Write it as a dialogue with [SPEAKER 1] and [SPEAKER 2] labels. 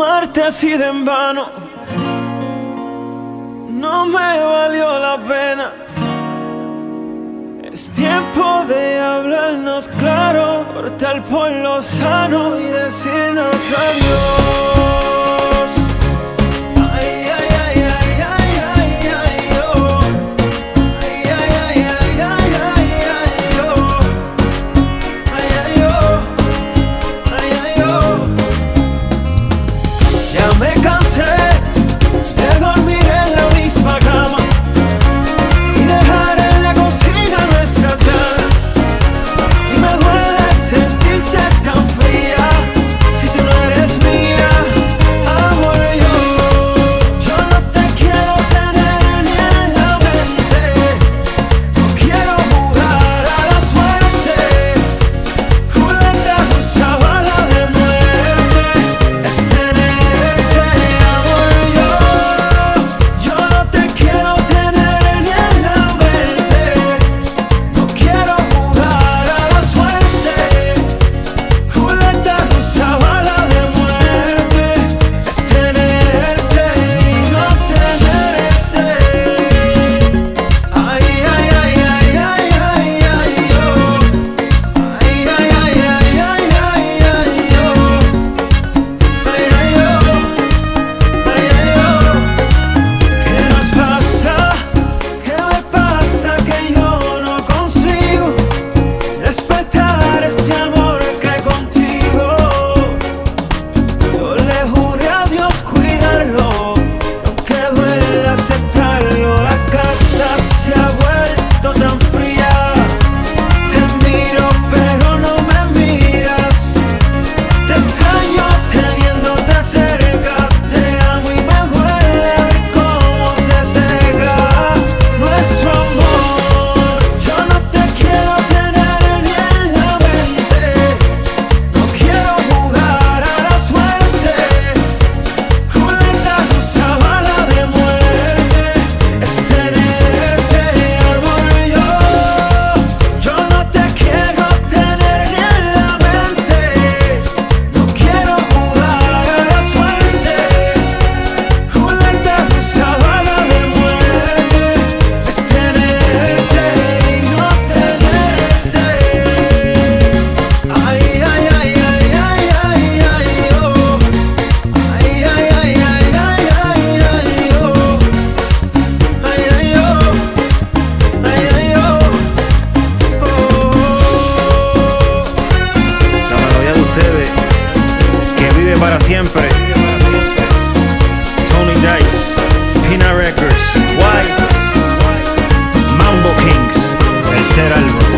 [SPEAKER 1] Amarte así de en vano no me valió la pena. Es tiempo de hablarnos claro, cortar por lo sano y decirnos adiós. Ay, ay, ay, ay, ay, ay, ay, oh. Ay, ay, ay, ay, ay, ay, ay, oh. Ay, ay, oh. Ay, ay, oh. Ya me cansé de dormir en la misma cama y dejar en la cocina nuestras ganas. Y me duele sentirte tan fría si tú no eres mía, amor. Yo no te quiero tener ni en la mente. No quiero jugar a la suerte, ruleta rusa, bala de muerte. Es tenerte, amor. Yo no te quiero tener ni en la mente. No quiero jugar a la suerte, ruleta rusa, bala de muerte. Es tenerte y no tenerte. Ay, ay, ay, ay, ay, ay, ay, oh. Ay, ay, ay, ay, ay, ay, ay, oh. Ay, ay, oh. Ay, ay, oh. ¿Qué nos pasa? ¿Qué me pasa que yo no consigo respetar este amor que hay contigo? Yo le juré a Dios cuidarlo, aunque duele aceptarlo. La casa se ha vuelto tan fría. Te miro pero no me miras. Te extraño teniéndote cerca. Te amo y me duele ver cómo se seca nuestro amor. Yo no te quiero tener ni en la mente. No quiero jugar a la suerte, ruleta rusa, bala de muerte. Es tenerte, amor. Yo no te quiero tener ni en la mente. No quiero jugar a la suerte, ruleta rusa, bala de muerte. Es tenerte y no tenerte. Ay, ay, ay, ay, ay, ay, ay, oh. Ay, ay, ay, ay, ay, ay, ay, oh. Ay, ay, oh. Ay, ay, oh.
[SPEAKER 2] La melodía de ustedes, que vive para siempre. Tony Dice, Pina Records, Wise, Mambo Kings, tercer álbum.